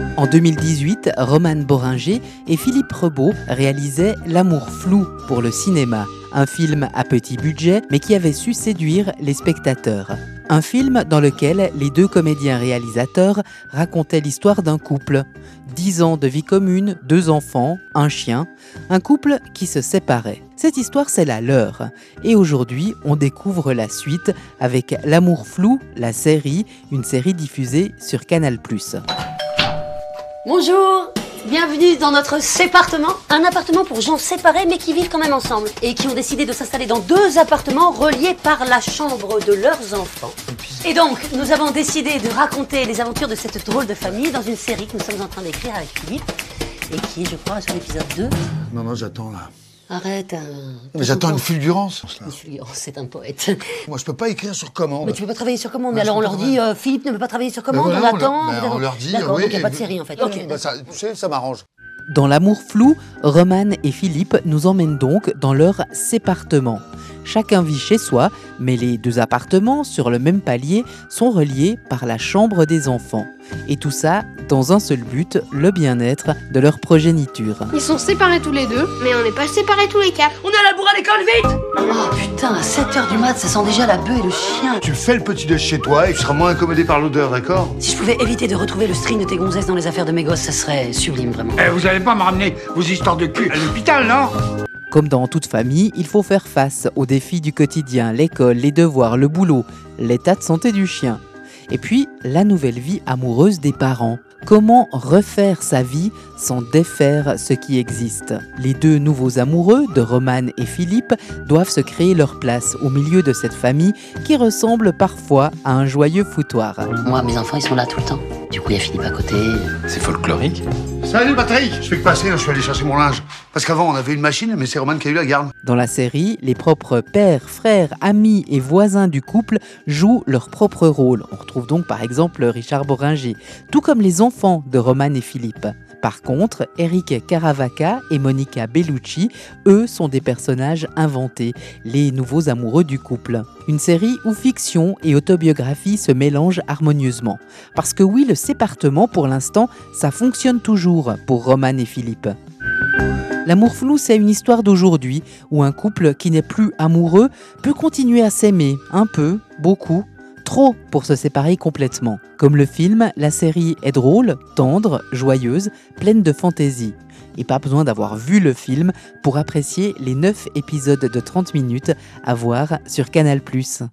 En 2018, Romane Boringer et Philippe Rebaud réalisaient L'amour flou pour le cinéma, un film à petit budget mais qui avait su séduire les spectateurs. Un film dans lequel les deux comédiens réalisateurs racontaient l'histoire d'un couple. 10 ans de vie commune, 2 enfants, un chien, un couple qui se séparait. Cette histoire, c'est la leur. Et aujourd'hui, on découvre la suite avec L'amour flou, la série, une série diffusée sur Canal+. Bonjour, bienvenue dans notre sépartement. Un appartement pour gens séparés mais qui vivent quand même ensemble et qui ont décidé de s'installer dans 2 appartements reliés par la chambre de leurs enfants. Et donc, nous avons décidé de raconter les aventures de cette drôle de famille dans une série que nous sommes en train d'écrire avec Philippe et qui, je crois, sur l'épisode 2. Non, j'attends là. Arrête. Mais j'attends une fulgurance. Une fulgurance, c'est un poète. Moi, je peux pas écrire sur commande. Mais tu peux pas travailler sur commande. Ouais, alors on leur dit, Philippe ne peut pas travailler sur commande, on attend. On leur dit, d'accord, oui. donc il n'y a pas de série en fait. Ok. Ça, tu sais, ça m'arrange. Dans L'amour flou, Romane et Philippe nous emmènent donc dans leur sépartement. Chacun vit chez soi, mais les 2 appartements sur le même palier sont reliés par la chambre des enfants. Et tout ça dans un seul but, le bien-être de leur progéniture. Ils sont séparés tous les 2, mais on n'est pas séparés tous les 4. On est à la bourre à l'école, vite! Oh putain, à 7h du mat, ça sent déjà la bœuf et le chien. Tu fais le petit-déj chez toi et tu seras moins incommodé par l'odeur, d'accord? Si je pouvais éviter de retrouver le string de tes gonzesses dans les affaires de mes gosses, ça serait sublime, vraiment. Vous allez pas me ramener vos histoires de cul à l'hôpital, non? Comme dans toute famille, il faut faire face aux défis du quotidien, l'école, les devoirs, le boulot, l'état de santé du chien. Et puis, la nouvelle vie amoureuse des parents. Comment refaire sa vie sans défaire ce qui existe? Les 2 nouveaux amoureux de Romane et Philippe doivent se créer leur place au milieu de cette famille qui ressemble parfois à un joyeux foutoir. Moi, mes enfants, ils sont là tout le temps. Du coup, il y a Philippe à côté. C'est folklorique. Salut Patrick, je fais que passer, je suis allé chercher mon linge. Parce qu'avant, on avait une machine, mais c'est Romane qui a eu la garde. Dans la série, les propres pères, frères, amis et voisins du couple jouent leur propre rôle. On retrouve donc par exemple Richard Boringer, tout comme les enfants de Romane et Philippe. Par contre, Eric Caravaca et Monica Bellucci, eux, sont des personnages inventés, les nouveaux amoureux du couple. Une série où fiction et autobiographie se mélangent harmonieusement. Parce que oui, le sépartement, pour l'instant, ça fonctionne toujours pour Romane et Philippe. L'amour flou, c'est une histoire d'aujourd'hui où un couple qui n'est plus amoureux peut continuer à s'aimer, un peu, beaucoup, trop pour se séparer complètement. Comme le film, la série est drôle, tendre, joyeuse, pleine de fantaisie. Et pas besoin d'avoir vu le film pour apprécier les 9 épisodes de 30 minutes à voir sur Canal+.